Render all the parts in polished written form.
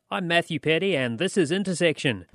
I'm Matthew Petty, and this is Intersection.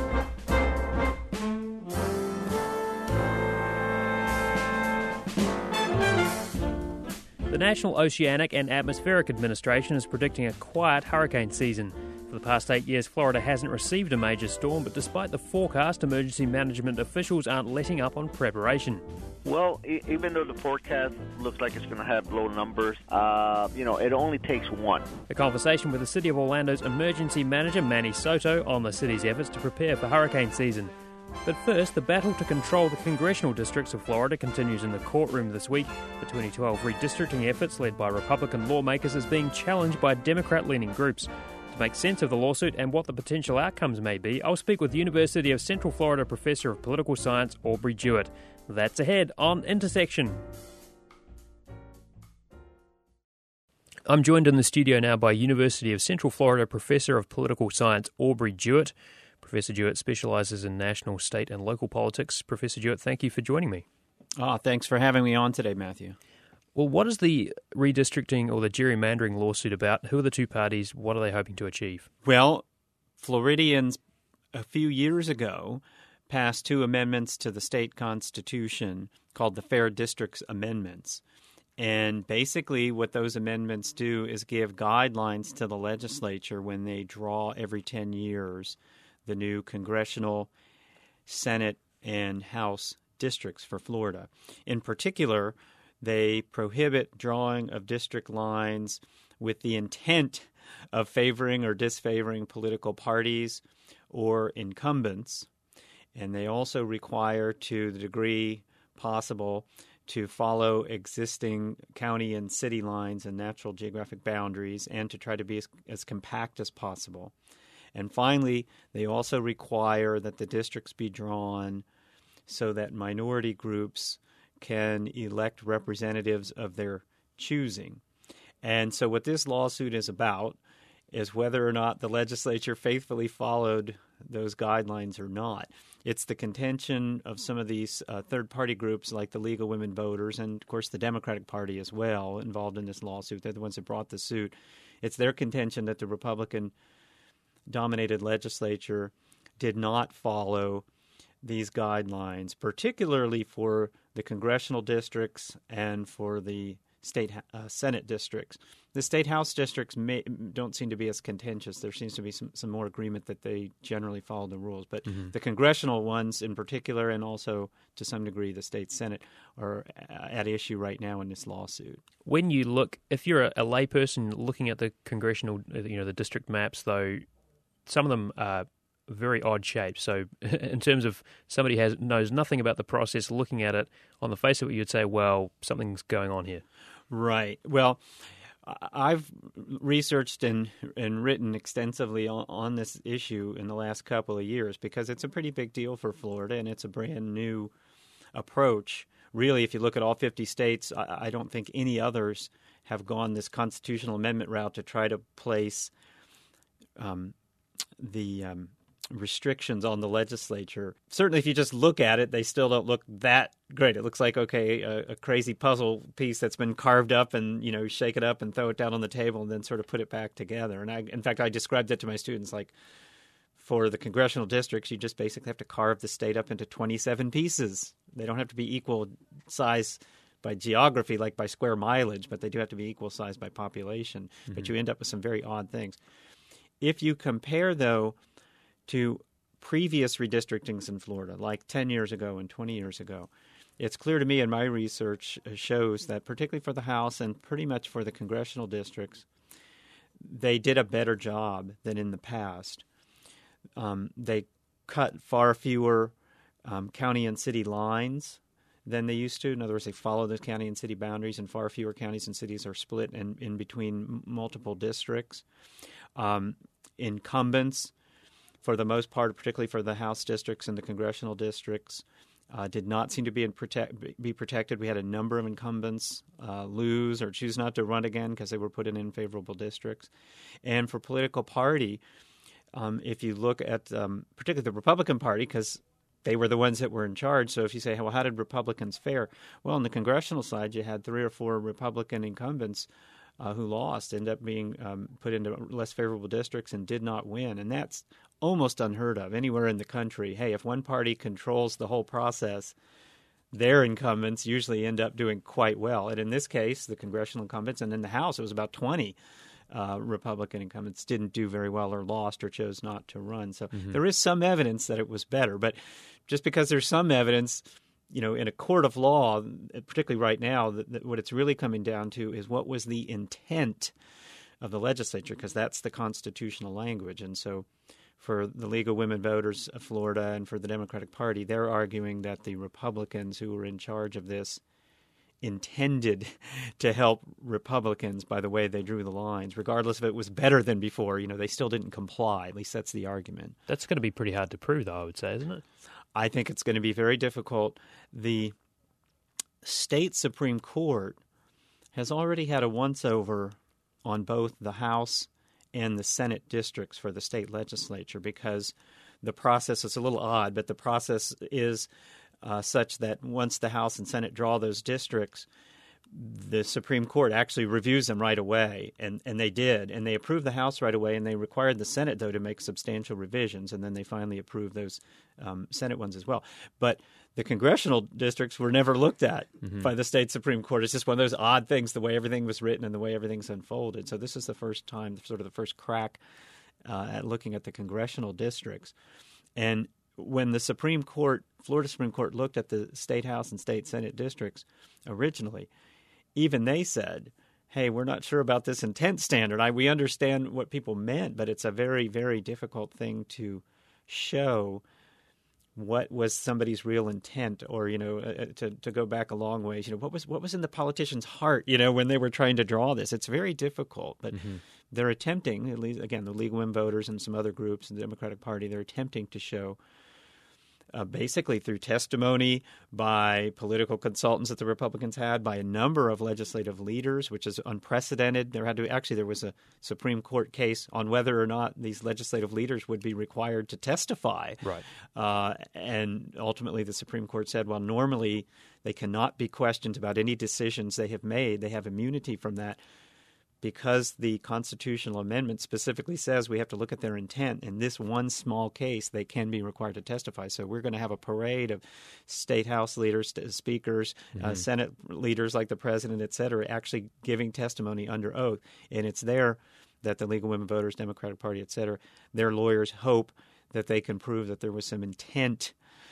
The National Oceanic and Atmospheric Administration is predicting a quiet hurricane season. For the past 8 years, Florida hasn't received a major storm, but despite the forecast, emergency management officials aren't letting up on preparation. Well, even though the forecast looks like it's going to have low numbers, it only takes one. A conversation with the City of Orlando's emergency manager, Manny Soto, on the city's efforts to prepare for hurricane season. But first, the battle to control the congressional districts of Florida continues in the courtroom this week. The 2012 redistricting efforts led by Republican lawmakers is being challenged by Democrat-leaning groups. To make sense of the lawsuit and what the potential outcomes may be, I'll speak with University of Central Florida Professor of Political Science, Aubrey Jewett. That's ahead on Intersection. I'm joined in the studio now by University of Central Florida Professor of Political Science, Aubrey Jewett. Professor Jewett specialises in national, state and local politics. Professor Jewett, thank you for joining me. Thanks for having me on today, Matthew. Well, what is the redistricting or the gerrymandering lawsuit about? Who are the two parties? What are they hoping to achieve? Well, Floridians a few years ago passed two amendments to the state constitution called the Fair Districts Amendments. And basically what those amendments do is give guidelines to the legislature when they draw every 10 years the new congressional, Senate, and House districts for Florida. In particular, they prohibit drawing of district lines with the intent of favoring or disfavoring political parties or incumbents. And they also require, to the degree possible, to follow existing county and city lines and natural geographic boundaries and to try to be as compact as possible. And finally, they also require that the districts be drawn so that minority groups can elect representatives of their choosing. And so what this lawsuit is about is whether or not the legislature faithfully followed those guidelines or not. It's the contention of some of these third-party groups like the League of Women Voters and, of course, the Democratic Party as well involved in this lawsuit. They're the ones that brought the suit. It's their contention that the Republican-dominated legislature did not follow these guidelines, particularly for the congressional districts and for the state Senate districts. The state House districts don't seem to be as contentious. There seems to be some more agreement that they generally follow the rules. But the congressional ones in particular, and also to some degree the state Senate, are at issue right now in this lawsuit. When you look, if you're a layperson looking at the congressional, the district maps, though, some of them are very odd shapes. So in terms of somebody knows nothing about the process, looking at it, on the face of it, you'd say, well, something's going on here. Right. Well, I've researched and written extensively on this issue in the last couple of years because it's a pretty big deal for Florida and it's a brand new approach. Really, if you look at all 50 states, I don't think any others have gone this constitutional amendment route to try to place the restrictions on the legislature. Certainly, if you just look at it, they still don't look that great. It looks like, a crazy puzzle piece that's been carved up and, shake it up and throw it down on the table and then sort of put it back together. And in fact, I described it to my students like, for the congressional districts, you just basically have to carve the state up into 27 pieces. They don't have to be equal size by geography, like by square mileage, but they do have to be equal size by population. Mm-hmm. But you end up with some very odd things. If you compare, though, to previous redistrictings in Florida, like 10 years ago and 20 years ago, it's clear to me, and my research shows that particularly for the House and pretty much for the congressional districts, they did a better job than in the past. They cut far fewer county and city lines than they used to. In other words, they follow the county and city boundaries, and far fewer counties and cities are split in between multiple districts. Incumbents, for the most part, particularly for the House districts and the congressional districts, did not seem to be protected. We had a number of incumbents lose or choose not to run again because they were put in unfavorable districts. And for political party, if you look at particularly the Republican Party, because they were the ones that were in charge. So if you say, well, how did Republicans fare? Well, on the congressional side, you had 3 or 4 Republican incumbents who lost ended up being put into less favorable districts and did not win. And that's almost unheard of anywhere in the country. Hey, if one party controls the whole process, their incumbents usually end up doing quite well. And in this case, the congressional incumbents, and in the House, it was about 20 Republican incumbents didn't do very well or lost or chose not to run. So there is some evidence that it was better. But just because there's some evidence, in a court of law, particularly right now, that what it's really coming down to is what was the intent of the legislature, because that's the constitutional language. And so for the League of Women Voters of Florida and for the Democratic Party, they're arguing that the Republicans who were in charge of this intended to help Republicans by the way they drew the lines, regardless if it was better than before. They still didn't comply. At least that's the argument. That's going to be pretty hard to prove, though, I would say, isn't it? I think it's going to be very difficult. The state Supreme Court has already had a once-over on both the House and the Senate districts for the state legislature, because the process is a little odd, but the process is such that once the House and Senate draw those districts, the Supreme Court actually reviews them right away, and they did. And they approved the House right away, and they required the Senate, though, to make substantial revisions, and then they finally approved those Senate ones as well. But the congressional districts were never looked at by the state Supreme Court. It's just one of those odd things, the way everything was written and the way everything's unfolded. So this is the first time, sort of the first crack at looking at the congressional districts. And when the Supreme Court, Florida Supreme Court, looked at the state House and state Senate districts originally, even they said, hey, we're not sure about this intent standard. We understand what people meant, but it's a very, very difficult thing to show what was somebody's real intent, or to go back a long ways. What was in the politician's heart, when they were trying to draw this. It's very difficult, but they're attempting, at least again, the League of Women Voters and some other groups in the Democratic Party, they're attempting to show. Basically through testimony by political consultants that the Republicans had, by a number of legislative leaders, which is unprecedented. There was a Supreme Court case on whether or not these legislative leaders would be required to testify. Right. And ultimately the Supreme Court said, well, normally they cannot be questioned about any decisions they have made. They have immunity from that, because the constitutional amendment specifically says we have to look at their intent. In this one small case, they can be required to testify. So we're going to have a parade of state House leaders, speakers, Senate leaders like the president, et cetera, actually giving testimony under oath. And it's there that the League of Women Voters, Democratic Party, et cetera, their lawyers hope that they can prove that there was some intent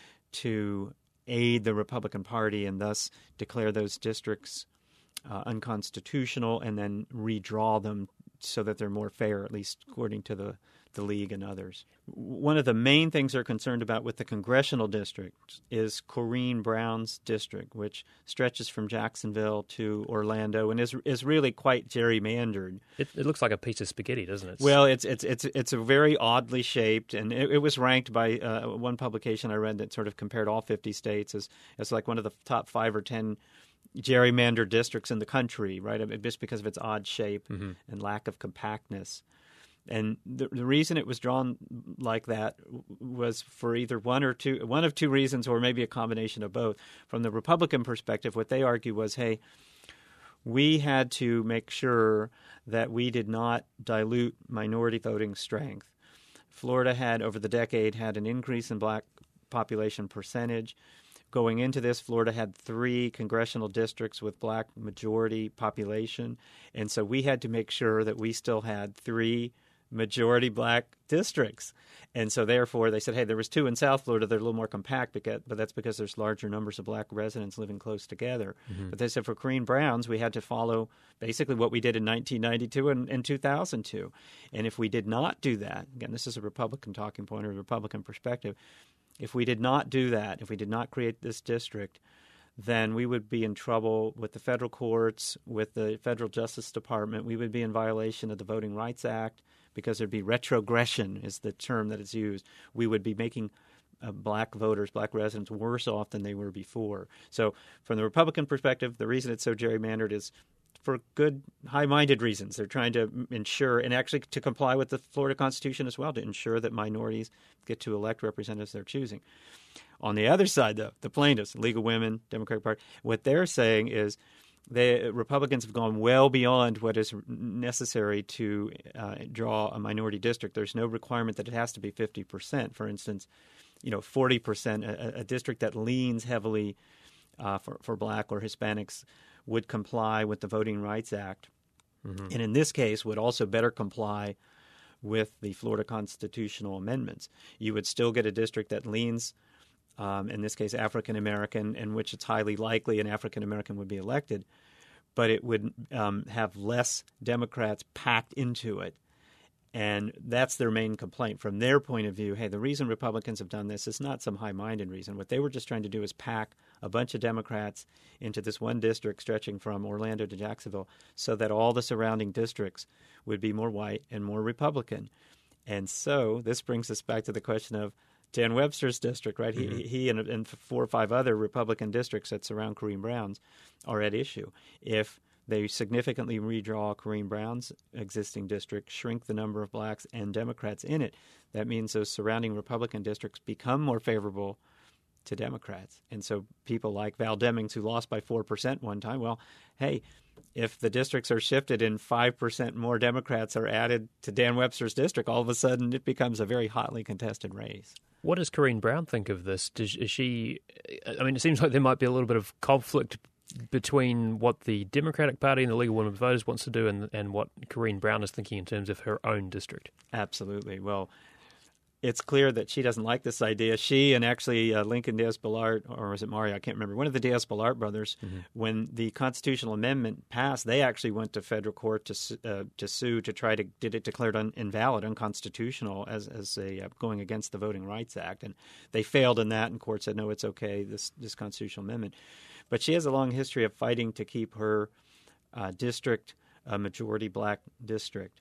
to aid the Republican Party and thus declare those districts unconstitutional and then redraw them so that they're more fair, at least according to the League and others. One of the main things they're concerned about with the congressional district is Corrine Brown's district, which stretches from Jacksonville to Orlando and is really quite gerrymandered. It looks like a piece of spaghetti, doesn't it? Well, it's a very oddly shaped, and it was ranked by one publication I read that sort of compared all 50 states as like one of the top 5 or 10 gerrymandered districts in the country, right? Just because of its odd shape and lack of compactness. And the reason it was drawn like that was for either one of two reasons, or maybe a combination of both. From the Republican perspective, what they argue was, hey, we had to make sure that we did not dilute minority voting strength. Florida had, over the decade, had an increase in black population percentage. Going into this, Florida had 3 congressional districts with black majority population, and so we had to make sure that we still had 3 majority black districts. And so therefore they said, hey, there was 2 in South Florida. They're a little more compact, but that's because there's larger numbers of black residents living close together. But they said for Corrine Brown's, we had to follow basically what we did in 1992 and 2002. And if we did not do that, again, this is a Republican talking point or a Republican perspective, if we did not do that, if we did not create this district, then we would be in trouble with the federal courts, with the federal Justice Department. We would be in violation of the Voting Rights Act because there'd be retrogression is the term that is used. We would be making black voters, black residents, worse off than they were before. So from the Republican perspective, the reason it's so gerrymandered is for good, high-minded reasons. They're trying to ensure, and actually to comply with the Florida Constitution as well, to ensure that minorities get to elect representatives they're choosing. On the other side, though, the plaintiffs, League of Women, Democratic Party, what they're saying is the Republicans have gone well beyond what is necessary to draw a minority district. There's no requirement that it has to be 50%. For instance, 40%, a district that leans heavily for black or Hispanics would comply with the Voting Rights Act. Mm-hmm. And in this case would also better comply with the Florida constitutional amendments. You would still get a district that leans, in this case, African American, in which it's highly likely an African American would be elected, but it would have less Democrats packed into it. And that's their main complaint. From their point of view, hey, the reason Republicans have done this is not some high-minded reason. What they were just trying to do is pack a bunch of Democrats into this one district stretching from Orlando to Jacksonville so that all the surrounding districts would be more white and more Republican. And so this brings us back to the question of Dan Webster's district, right? Mm-hmm. He and 4 or 5 other Republican districts that surround Kareem Brown's are at issue. If they significantly redraw Kareem Brown's existing district, shrink the number of blacks and Democrats in it, that means those surrounding Republican districts become more favorable to Democrats. And so people like Val Demings, who lost by 4% one time, well, hey, if the districts are shifted and 5% more Democrats are added to Dan Webster's district, all of a sudden it becomes a very hotly contested race. What does Kareem Brown think of this? Is she? I mean, it seems like there might be a little bit of conflict between what the Democratic Party and the League of Women Voters wants to do and what Kareem Brown is thinking in terms of her own district. Absolutely. Well, it's clear that she doesn't like this idea. She and actually Lincoln Diaz-Balart, or was it Mario? I can't remember. One of the Diaz-Balart brothers, when the constitutional amendment passed, they actually went to federal court to sue to try to get it declared invalid, unconstitutional, as going against the Voting Rights Act. And they failed in that, and court said, no, it's okay, this constitutional amendment. But she has a long history of fighting to keep her district a majority black district.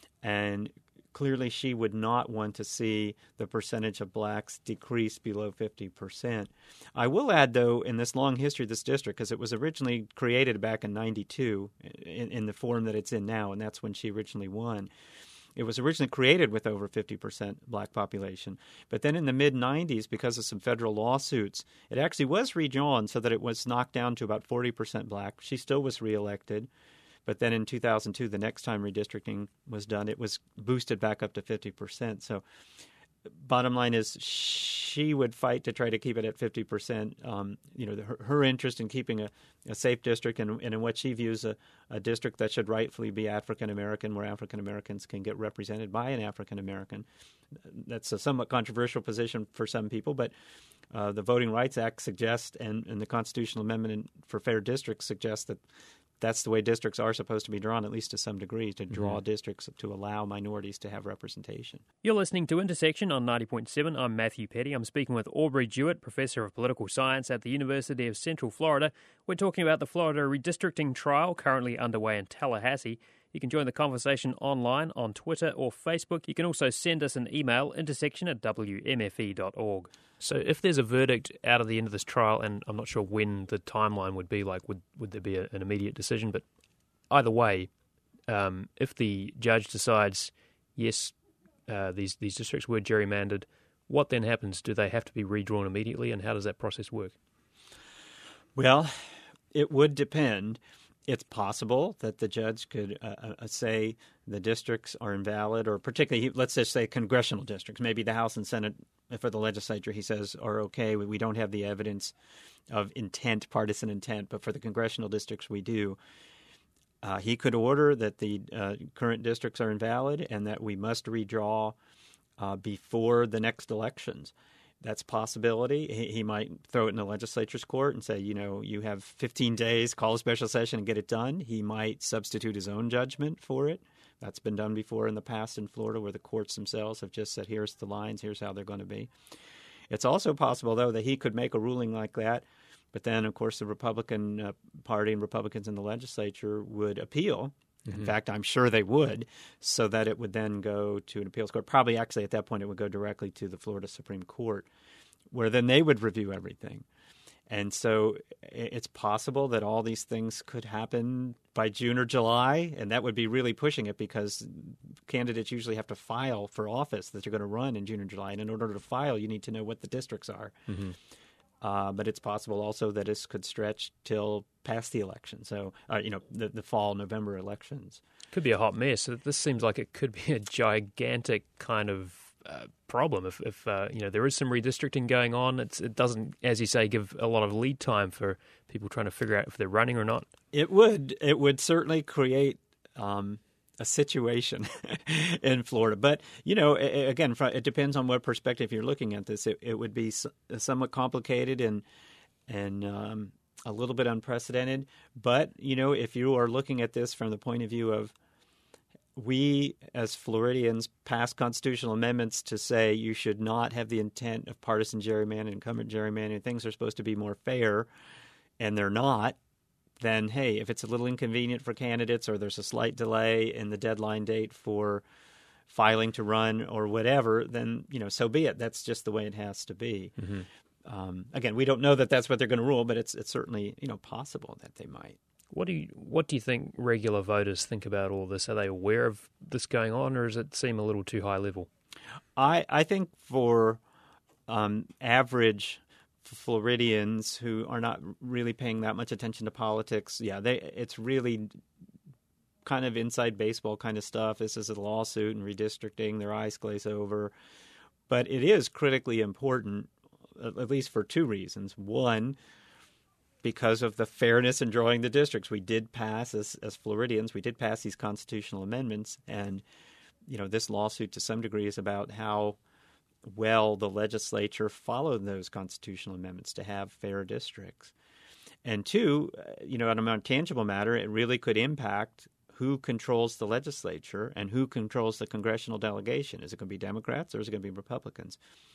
And clearly she would not want to see the percentage of blacks decrease below 50%. I will add, though, in this long history of this district, because it was originally created back in 92 in the form that it's in now, and that's when she originally won. It was originally created with over 50% black population. But then in the mid-'90s, because of some federal lawsuits, it actually was redrawn so that it was knocked down to about 40% black. She still was reelected. But then in 2002, the next time redistricting was done, it was boosted back up to 50%. So bottom line is she would fight to try to keep it at 50%. Her interest in keeping a safe district and in what she views a district that should rightfully be African-American, where African-Americans can get represented by an African-American. That's a somewhat controversial position for some people, but the Voting Rights Act suggests and the Constitutional Amendment for Fair Districts suggests that that's the way districts are supposed to be drawn, at least to some degree, to draw districts to allow minorities to have representation. You're listening to Intersection on 90.7. I'm Matthew Petty. I'm speaking with Aubrey Jewett, Professor of Political Science at the University of Central Florida. We're talking about the Florida redistricting trial currently underway in Tallahassee. You can join the conversation online on Twitter or Facebook. You can also send us an email, intersection@wmfe.org. So if there's a verdict out of the end of this trial, and I'm not sure when the timeline would be, like would there be an immediate decision, but either way, if the judge decides, yes, these districts were gerrymandered, what then happens? Do they have to be redrawn immediately, and how does that process work? Well, it would depend. It's possible that the judge could say the districts are invalid, or particularly, let's just say congressional districts. Maybe the House and Senate for the legislature, he says, are okay. We don't have the evidence of intent, partisan intent, but for the congressional districts, we do. He could order that the current districts are invalid and that we must redraw before the next elections. That's a possibility. He might throw it in the legislature's court and say, you have 15 days, call a special session and get it done. He might substitute his own judgment for it. That's been done before in the past in Florida, where the courts themselves have just said, here's the lines, here's how they're going to be. It's also possible, though, that he could make a ruling like that, but then, of course, the Republican Party and Republicans in the legislature would appeal. In fact, I'm sure they would, so that it would then go to an appeals court. Probably, actually, at that point, it would go directly to the Florida Supreme Court, where then they would review everything. And so it's possible that all these things could happen by June or July, and that would be really pushing it because candidates usually have to file for office that you're going to run in June or July. And in order to file, you need to know what the districts are. But it's possible also that this could stretch till past the election. So, the fall November elections. Could be a hot mess. This seems like it could be a gigantic kind of problem if there is some redistricting going on. It doesn't, as you say, give a lot of lead time for people trying to figure out if they're running or not. It would certainly create a situation in Florida. But, again, it depends on what perspective you're looking at this. It would be somewhat complicated and a little bit unprecedented. But, if you are looking at this from the point of view of we as Floridians passed constitutional amendments to say you should not have the intent of partisan gerrymandering, incumbent gerrymandering, things are supposed to be more fair, and they're not, then, hey, if it's a little inconvenient for candidates or there's a slight delay in the deadline date for filing to run or whatever, then, so be it. That's just the way it has to be. Mm-hmm. Again, we don't know that that's what they're going to rule, but it's certainly, possible that they might. What do you think regular voters think about all this? Are they aware of this going on, or does it seem a little too high level? I think for average Floridians who are not really paying that much attention to politics, it's really kind of inside baseball kind of stuff. This is a lawsuit and redistricting. Their eyes glaze over. But it is critically important, at least for two reasons. One, because of the fairness in drawing the districts. We did pass, as Floridians, we did pass these constitutional amendments. And, this lawsuit to some degree is about how well the legislature followed those constitutional amendments to have fair districts. And two, on a more tangible matter, it really could impact who controls the legislature and who controls the congressional delegation. Is it going to be Democrats or is it going to be Republicans?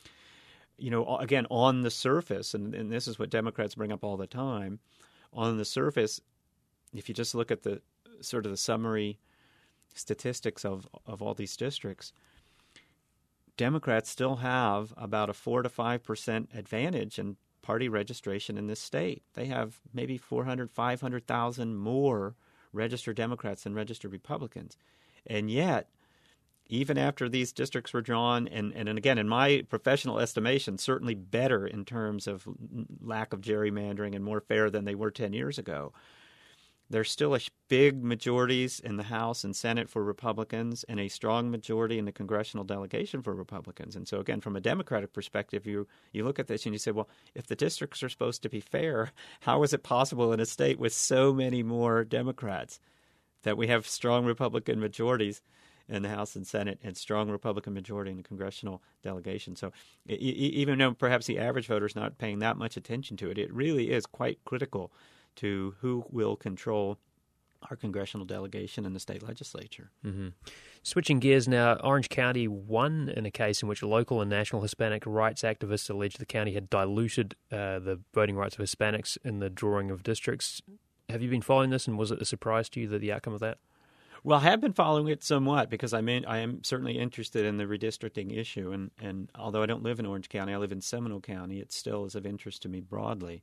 Again, on the surface, and this is what Democrats bring up all the time, on the surface, if you just look at the sort of the summary statistics of all these districts, Democrats still have about a 4 to 5% advantage in party registration in this state. They have maybe 400, 500,000 more registered Democrats than registered Republicans. And yet, even after these districts were drawn, and again, in my professional estimation, certainly better in terms of lack of gerrymandering and more fair than they were 10 years ago, there's still a big majorities in the House and Senate for Republicans and a strong majority in the congressional delegation for Republicans. And so, again, from a Democratic perspective, you look at this and you say, well, if the districts are supposed to be fair, how is it possible in a state with so many more Democrats that we have strong Republican majorities in the House and Senate and strong Republican majority in the congressional delegation? So even though perhaps the average voter is not paying that much attention to it, it really is quite critical to who will control our congressional delegation and the state legislature. Mm-hmm. Switching gears now, Orange County won in a case in which local and national Hispanic rights activists alleged the county had diluted the voting rights of Hispanics in the drawing of districts. Have you been following this, and was it a surprise to you the outcome of that? Well, I have been following it somewhat because I am certainly interested in the redistricting issue. And although I don't live in Orange County, I live in Seminole County, it still is of interest to me broadly.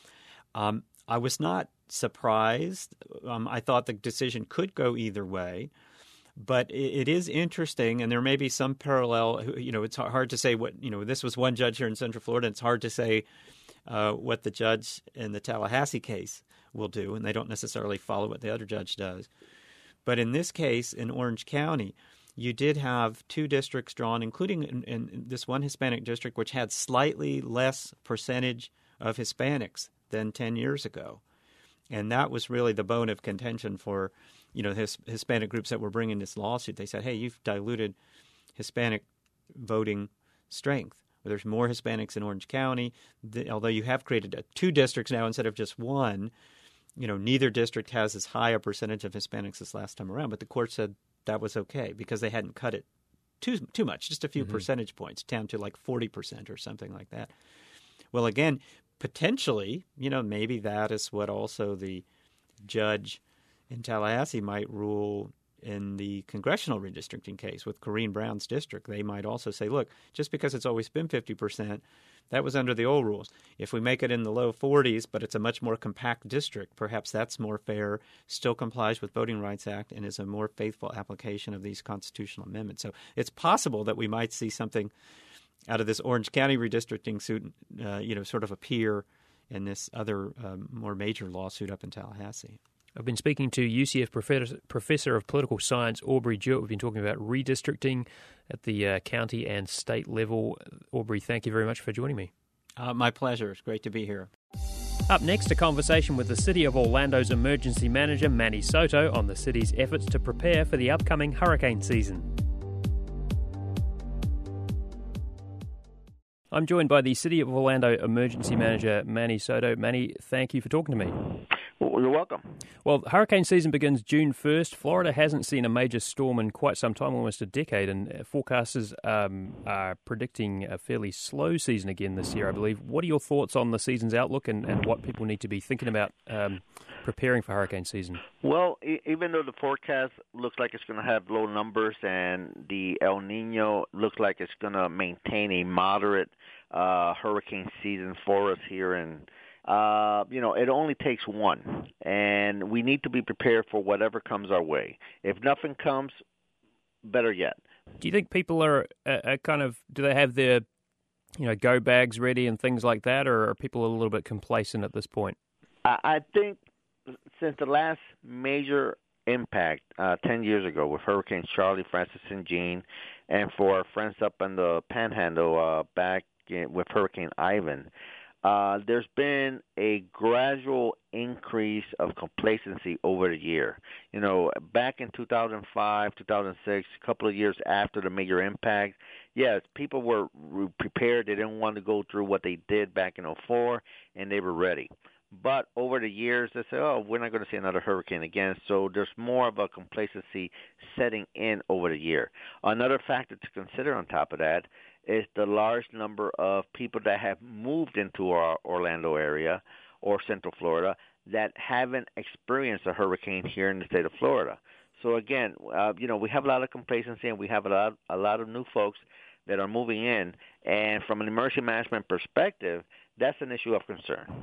I was not surprised. I thought the decision could go either way. But it is interesting, and there may be some parallel. It's hard to say what, this was one judge here in Central Florida. And it's hard to say what the judge in the Tallahassee case will do, and they don't necessarily follow what the other judge does. But in this case, in Orange County, you did have two districts drawn, including in this one Hispanic district, which had slightly less percentage of Hispanics than 10 years ago. And that was really the bone of contention for, Hispanic groups that were bringing this lawsuit. They said, hey, you've diluted Hispanic voting strength. There's more Hispanics in Orange County. Although you have created two districts now instead of just one, neither district has as high a percentage of Hispanics as last time around. But the court said that was okay because they hadn't cut it too much, just a few percentage points, down to like 40% or something like that. Well, again, potentially, maybe that is what also the judge in Tallahassee might rule in the congressional redistricting case with Corrine Brown's district. They might also say, look, just because it's always been 50%, that was under the old rules. If we make it in the low 40s, but it's a much more compact district, perhaps that's more fair, still complies with Voting Rights Act, and is a more faithful application of these constitutional amendments. So it's possible that we might see something out of this Orange County redistricting suit, sort of appear in this other more major lawsuit up in Tallahassee. I've been speaking to UCF Professor of Political Science, Aubrey Jewett. We've been talking about redistricting at the county and state level. Aubrey, thank you very much for joining me. My pleasure. It's great to be here. Up next, a conversation with the City of Orlando's emergency manager, Manny Soto, on the city's efforts to prepare for the upcoming hurricane season. I'm joined by the City of Orlando emergency manager, Manny Soto. Manny, thank you for talking to me. Well, you're welcome. Well, hurricane season begins June 1st. Florida hasn't seen a major storm in quite some time, almost a decade, and forecasters are predicting a fairly slow season again this year, I believe. What are your thoughts on the season's outlook and what people need to be thinking about preparing for hurricane season? Well, even though the forecast looks like it's going to have low numbers and the El Nino looks like it's going to maintain a moderate hurricane season for us here in it only takes one, and we need to be prepared for whatever comes our way. If nothing comes, better yet. Do you think people are do they have their, go bags ready and things like that, or are people a little bit complacent at this point? I think since the last major impact 10 years ago with Hurricanes Charlie, Francis, and Jean, and for our friends up in the Panhandle with Hurricane Ivan, there's been a gradual increase of complacency over the year. Back in 2005, 2006, a couple of years after the major impact, yes, people were prepared. They didn't want to go through what they did back in 2004, and they were ready. But over the years, they say, we're not going to see another hurricane again. So there's more of a complacency setting in over the year. Another factor to consider on top of that is the large number of people that have moved into our Orlando area or Central Florida that haven't experienced a hurricane here in the state of Florida. So again, we have a lot of complacency and we have a lot of new folks that are moving in. And from an emergency management perspective, that's an issue of concern.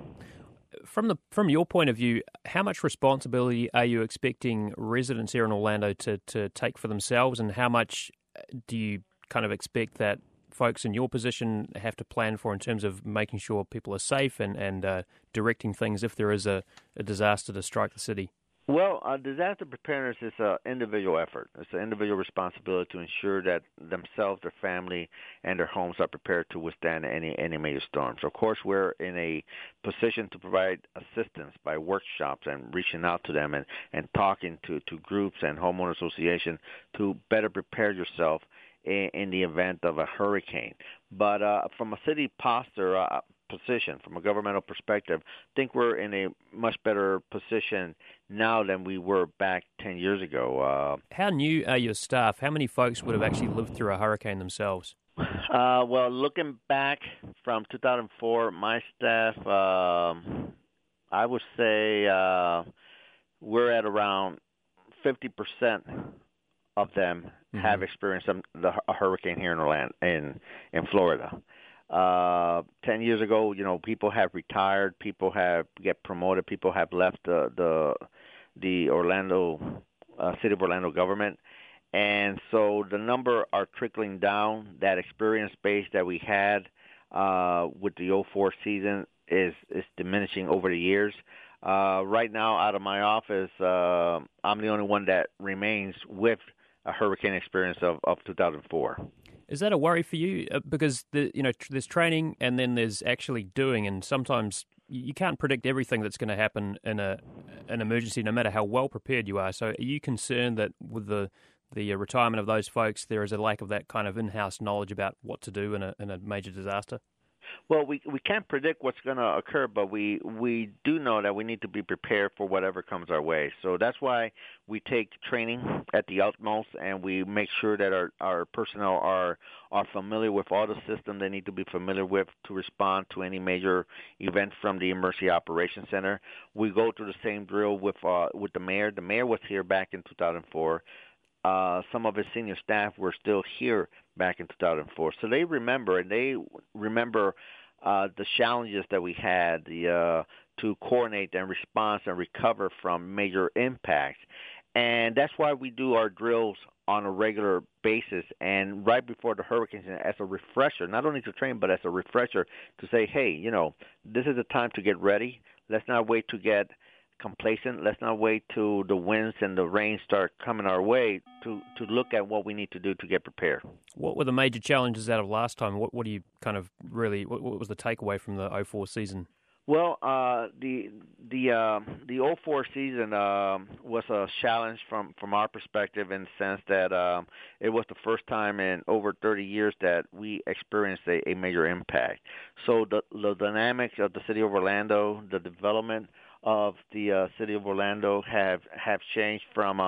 From your point of view, how much responsibility are you expecting residents here in Orlando to take for themselves, and how much do you kind of expect that folks in your position have to plan for in terms of making sure people are safe and directing things if there is a disaster to strike the city? Well, disaster preparedness is an individual effort. It's an individual responsibility to ensure that themselves, their family, and their homes are prepared to withstand any major storms. Of course, we're in a position to provide assistance by workshops and reaching out to them and talking to groups and homeowner associations to better prepare yourself in the event of a hurricane. But from a city posture position, from a governmental perspective, I think we're in a much better position now than we were back 10 years ago. How new are your staff? How many folks would have actually lived through a hurricane themselves? Well, looking back from 2004, my staff, I would say we're at around 50% of them have experienced a hurricane here in Orlando, in Florida. 10 years ago, people have retired, people have get promoted, people have left the Orlando City of Orlando government, and so the number are trickling down. That experience base that we had with the 2004 season is diminishing over the years. Right now, out of my office, I'm the only one that remains with a hurricane experience of 2004. Is that a worry for you? Because there's training and then there's actually doing, and sometimes you can't predict everything that's going to happen in an emergency, no matter how well prepared you are. So, are you concerned that with the retirement of those folks, there is a lack of that kind of in-house knowledge about what to do in a major disaster? Well, we can't predict what's going to occur, but we do know that we need to be prepared for whatever comes our way. So that's why we take training at the utmost, and we make sure that our personnel are familiar with all the systems they need to be familiar with to respond to any major event from the Emergency Operations Center. We go through the same drill with the mayor. The mayor was here back in 2004. Some of his senior staff were still here back in 2004. So they remember the challenges that we had to coordinate and respond and recover from major impacts. And that's why we do our drills on a regular basis and right before the hurricane as a refresher, not only to train, but as a refresher to say, hey, this is the time to get ready. Let's not wait to get complacent. Let's not wait till the winds and the rain start coming our way to look at what we need to do to get prepared. What were the major challenges out of last time? What do you kind of really, what was the takeaway from the 04 season? Well, the 04 season was a challenge from our perspective in the sense that it was the first time in over 30 years that we experienced a major impact. So the dynamics of the city of Orlando, the development of the city of Orlando have changed from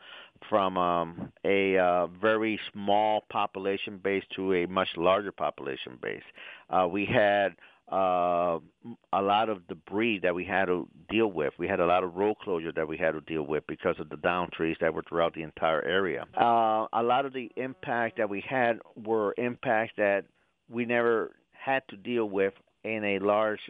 a very small population base to a much larger population base. We had a lot of debris that we had to deal with. We had a lot of road closure that we had to deal with because of the down trees that were throughout the entire area. A lot of the impact that we had were impacts that we never had to deal with in a large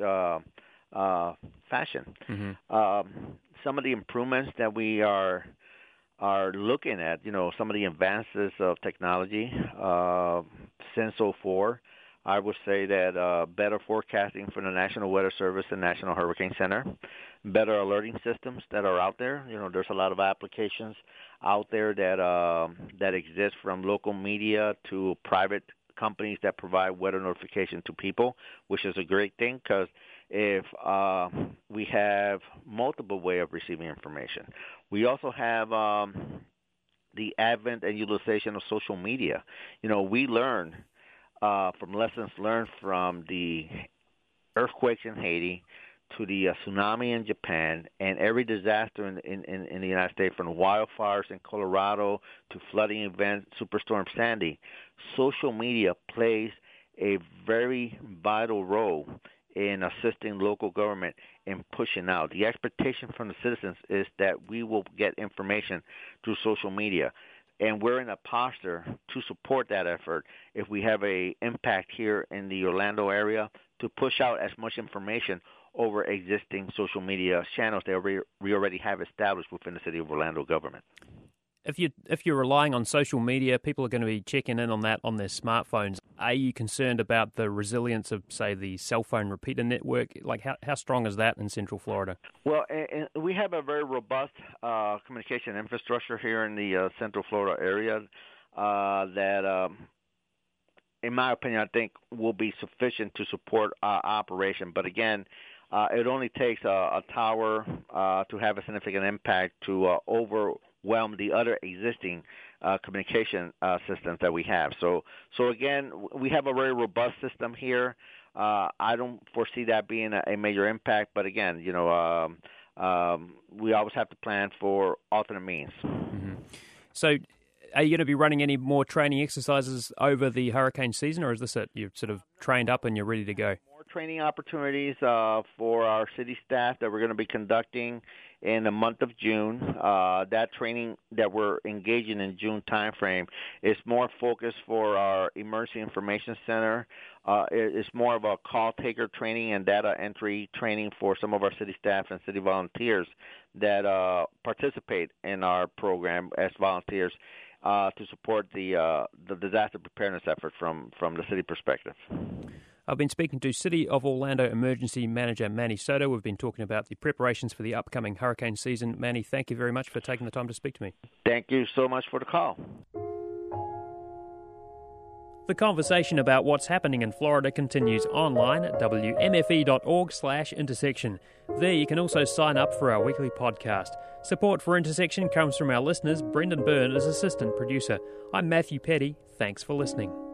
fashion. Mm-hmm. Some of the improvements that we are looking at, some of the advances of technology since 04, I would say that better forecasting from the National Weather Service and National Hurricane Center, better alerting systems that are out there. There's a lot of applications out there that exist from local media to private companies that provide weather notification to people, which is a great thing because if we have multiple ways of receiving information. We also have the advent and utilization of social media. We learn from lessons learned from the earthquakes in Haiti to the tsunami in Japan and every disaster in the United States, from wildfires in Colorado to flooding events, Superstorm Sandy. Social media plays a very vital role in assisting local government in pushing out. The expectation from the citizens is that we will get information through social media. And we're in a posture to support that effort if we have an impact here in the Orlando area to push out as much information over existing social media channels that we already have established within the City of Orlando government. If you're relying on social media, people are going to be checking in on that on their smartphones. Are you concerned about the resilience of, say, the cell phone repeater network? Like, how strong is that in Central Florida? Well, we have a very robust communication infrastructure here in the Central Florida area that, in my opinion, I think will be sufficient to support our operation. But again, it only takes a tower to have a significant impact to overwhelm the other existing communication systems that we have. So again, we have a very robust system here. I don't foresee that being a major impact, but again, we always have to plan for alternate means. Mm-hmm. So are you going to be running any more training exercises over the hurricane season, or is this it? You've sort of trained up and you're ready to go? More training opportunities for our city staff that we're going to be conducting in the month of June. That training that we're engaging in June timeframe is more focused for our Emergency Information Center. It's more of a call taker training and data entry training for some of our city staff and city volunteers that participate in our program as volunteers to support the disaster preparedness effort from the city perspective. I've been speaking to City of Orlando Emergency Manager Manny Soto. We've been talking about the preparations for the upcoming hurricane season. Manny, thank you very much for taking the time to speak to me. Thank you so much for the call. The conversation about what's happening in Florida continues online at wmfe.org/intersection. There you can also sign up for our weekly podcast. Support for Intersection comes from our listeners. Brendan Byrne is assistant producer. I'm Matthew Petty. Thanks for listening.